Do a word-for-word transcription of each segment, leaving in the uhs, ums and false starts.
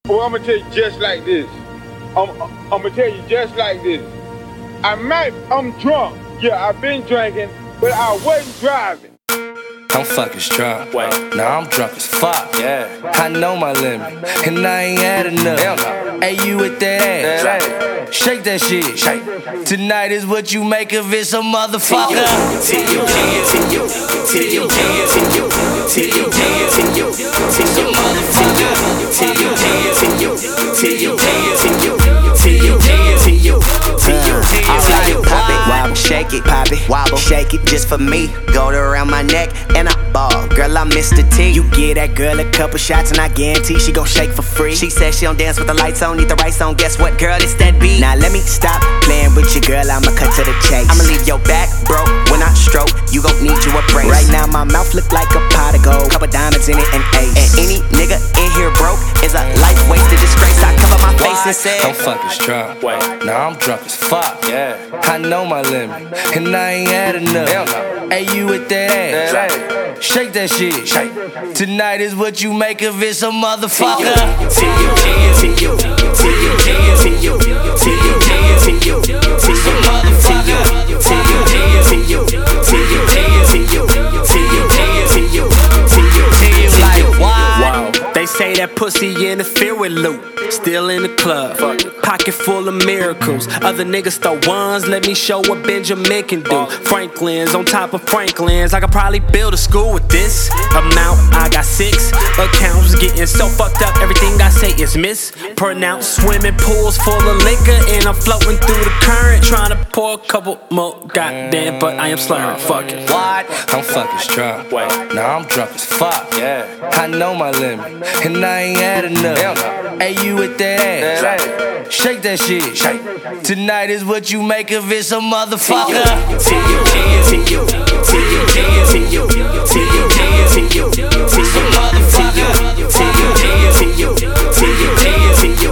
Well, I'm gonna tell you just like this. I'm, I'm gonna tell you just like this. I might, I'm drunk. Yeah, I've been drinking, but I wasn't driving. I'm fucking drunk. Wait, now I'm drunk as fuck. Yeah, I know my limit, and I ain't had enough. Hell no. Hey, you with that ass? That Shake that shit. Shake. Tonight is what you make of it, some motherfucker. T-U, T-U, T-U, T-U, T-U, T-U, T-U, T-U, motherfucker. T-U, T-U, T-U, T-U, T-U, T-U, T-U, T-U, pop it, wobble, shake it, pop it, wobble, shake it just for me. Go around my neck and I ball. Girl, I'm Mister T. You give that girl a couple shots and I guarantee she gon' shake for free. She says she don't dance with the lights on, need the right song. Guess what, girl? It's that beat. Now let me stop playing with you, girl. I'ma cut to the chase. I'ma leave your back broke when I stroke. You gon' need you a brace. Right now my mouth look like a pot of gold, couple diamonds in it and ace. And any nigga in here broke is a life wasted disgrace. I cover my face and say I'm fucking drunk. Wait, now I'm drunk as fuck. Yeah, I know my limit, and I ain't had enough. Hell no. Hey, you with that ass? That Shake that shit. Shake. Tonight is what you make of it, some motherfucker. T-U, T-U, T-U, T-U, T-U, T-U, T-U, T-U, some motherfucker. T-U, T-U, T-U, T-U, T-U, T-U, T-U, like wow. They say that pussy interfere with loot. Still in the club, pocket full of miracles. Other niggas throw ones, let me show what Benjamin can do. Franklin's on top of Franklin's, I could probably build a school with this amount. I got six accounts, getting so fucked up, everything I say is mispronounced. Swimming pools full of liquor, and I'm floating through the current, trying to pour a couple more. Goddamn, but I am slurring. Fuck it. What? I'm fucking drunk. Wait, now I'm drunk as fuck. Yeah, I know my limit, and I ain't had enough. Hell no. Hey, you with that ass? That Shake that shit. Shake. Tonight is what you make of it, some motherfucker. T-U, T-U, T-U, T-U, T-U, T-U, T-U, some motherfucker. T-U, T-U, T-U, T-U,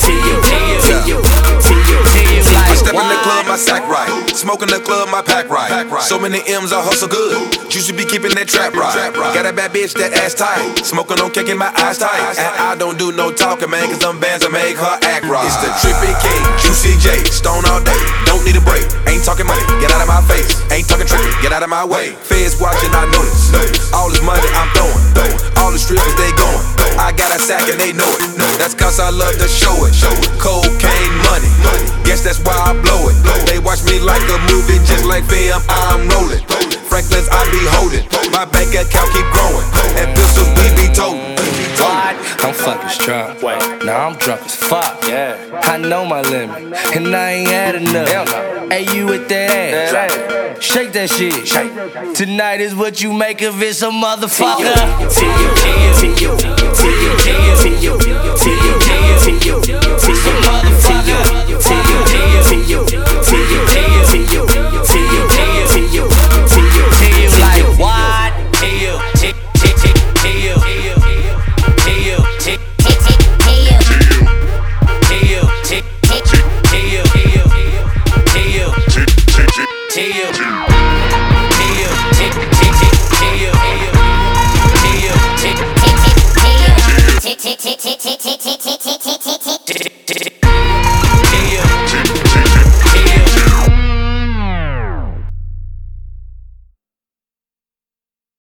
T-U, T-U, I step in the club, my sack right. Smoke in the club, my pack right. So many M's, I hustle good. You should be keeping that trap right. Got a bad bitch that ass tight. Smoking on kicking my eyes tight. And I don't do no talking, man, cause them bands will make her act right. It's the Trippy King, Q C J, stone all day. Don't need a break. Ain't talking money, get out of my face. Ain't talking tricky, get out of my way. Feds watching, I notice. All this money I'm throwing. All the strippers, they going. I got a sack and they know it. That's cause I love to show it. Cocaine money. Guess that's why I blow it. They watch me like a movie, just like film, I'm rolling. Franklin's I be holding. My bank account keep growing. And pistols we be toting. I'm fucking drunk. Wait, now I'm drunk as fuck. Yeah, I know my limit, and I ain't had enough. Hell no. Hey, you with that ass? That Shake that shit. Shake. Tonight is what you make of it, some motherfucker. T-U, T-U, T-U, T-U, T-U, T-U, some motherfucker. T-U, T-U, T-U, T-U, T-U, T-U, like what? T-U, T-U, T-U, T-U, Tick, tick, tick, tick, tick, tick, tick, tick, tick.